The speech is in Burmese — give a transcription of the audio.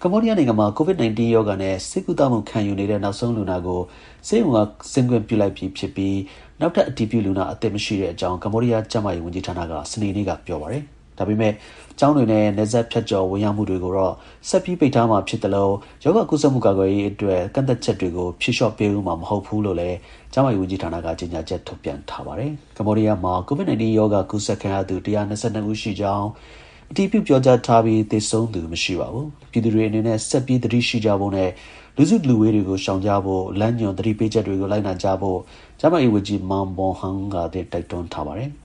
Cambodia နိုင်ငံမှာ COVID-19 ရောဂါနဲ့ဆေးကုသမှုခံယူနေတဲ့နောက်ဆုံးလူနာကိုဆေးရုံကဆင်းခွင့်ပြုလိုက်ပြီဖြစ်ပြီးနောက်ထပ်အတည်ပြုလူနာအသစ်မရှိတဲ့အကြောင်း ကမ္ဘောဒီးယားကျန်းမာရေးဝန်ကြီးဌာနကစနေနေ့ကပြောပါတယ်။ဒါပေမဲ့ကျောင်းတွေနဲ့နယ်စပ်ဖြတ်ကျော်ဝင်ရောက်မှုတွေကိုတော့ဆက်ပြီးပိတ်ထားမှာဖြစ်တယ်လို့ရောဂါကူးစက်မှုကာကွယ်ရေးအတွက်ကန့်သတ်ချက်တွေကိုဖြေလျှော့ပေးဦးမှာမဟုတ်ဘူးလို့လည်းကျန်းမာရေးဝန်ကြီးဌာနကကြေညာချက်ထုတ်ပြန်ထားပါတယ်။ကမ္ဘောဒီးယားမှာ COVID-19 ရောဂါကူးစက်ခံရသူ122ဦးရှိကြောင်းအတည်ပြုပြောကြားထားပြီးသေဆုံးသူမရှိပါဘူး။ပြည်သူတွေအနေနဲ့ဆက်ပြီးသတိရှိကြဖို့နဲ့လူစုလူဝေးတွေကိုရှောင်ကြဖို့လမ်းညွန်သတိပေးချက်တွေကိုလိုက်နာကြဖို့ကျန်းမာရေးဝန်ကြီးမောင်ဘွန်ဟန်ကတိုက်တွန်းထားပါတယ်။